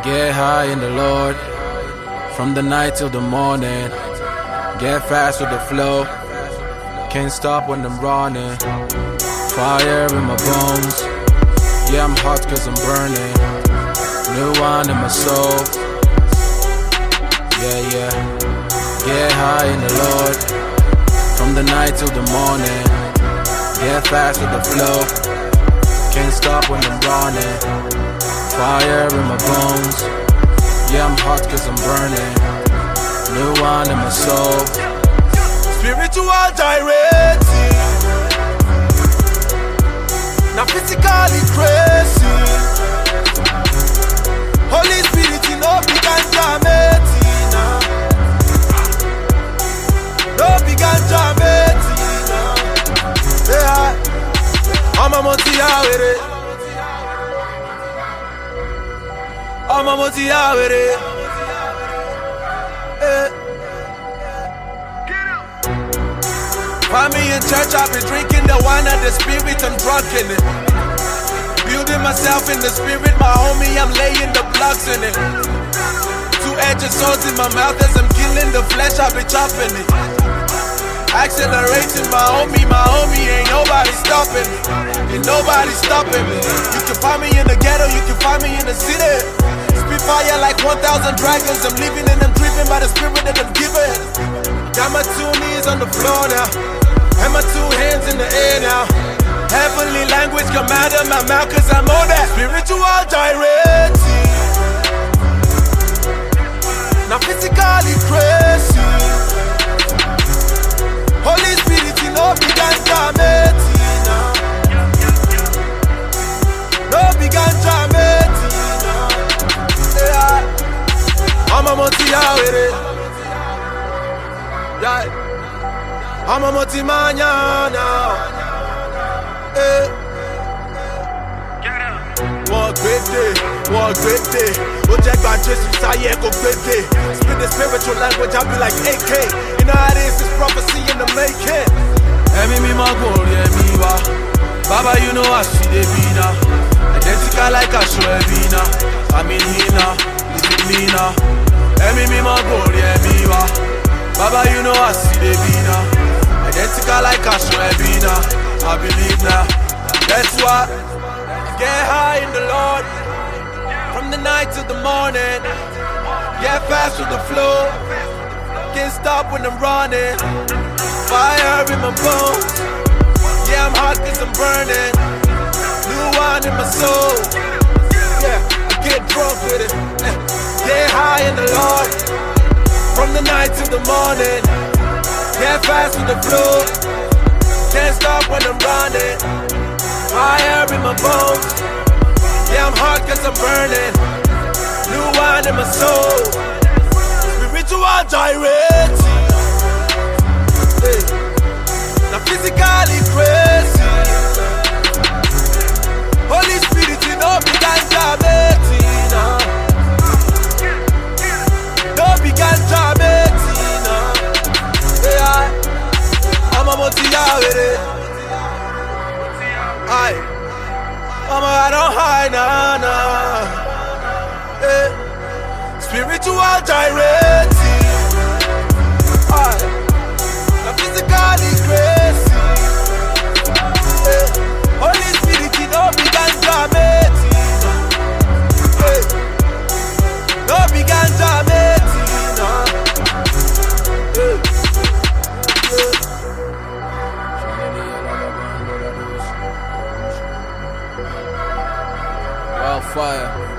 Get high in the Lord, from the night till the morning. Get fast with the flow, can't stop when I'm running. Fire in my bones, yeah I'm hot cause I'm burning. New wine in my soul, yeah. Get high in the Lord, from the night till the morning. Get fast with the flow, can't stop when I'm running. Fire in my bones, yeah I'm hot cause I'm burning. New wine in my soul, spiritual directing, not physically crazy. Holy Spirit in no big ganja metina, no big ganja metina. Yeah, I'm a motia with it. I'm a motia with it. Find me in church, I've been drinking the wine of the spirit, I'm drunk in it. Building myself in the spirit, my homie, I'm laying the blocks in it. Two-edged swords in my mouth as I'm killing the flesh, I've been chopping it. Accelerating my homie, ain't nobody stopping me. Ain't nobody stopping me. You can find me in the ghetto, you can find me in the city. Spit fire like 1,000 dragons, I'm living and I'm driven by the spirit that I'm given. Got my 2 knees on the floor now, and my 2 hands in the air now. Heavenly language come out of my mouth cause I'm on that spiritual directing, not physically crazy. Holy Spirit in no big ganja metina, no big ganja metina. Yeah, I'm a motia with it. Yeah, I'm a moti mañana. One great day. Ojek by Jesus, I go great day. Spit the spiritual language, I'll be like AK. You know how it is, it's prophecy in the making. Emi mi ma glory, emi wa. Baba, you know I see the bina. Identical like a show bina. I'm in here now, this is me now. Emi mi ma glory, emi wa. Baba, you know I see the bina. Identical like a bina. I believe now. That's why get high in the Lord, from the night till the morning. Get fast with the flow, can't stop when I'm running. Fire in my bones, yeah I'm hot cause I'm burning. New wine in my soul, yeah I get drunk with it. Get high in the Lord, from the night till the morning. Get fast with the flow, can't stop when I'm running. Fire in my bones, yeah I'm hot cause I'm burning. New wine in my soul, spiritual directing, not physically crazy. Holy Spirit in no big ganja metina, no big ganja metina. Yeah, I'm a motia with it. Mama, I don't hide, nah. Spiritual directing, not physically crazy. Holy Spirit, you know big ganja metina, no big ganja metina. wildfire.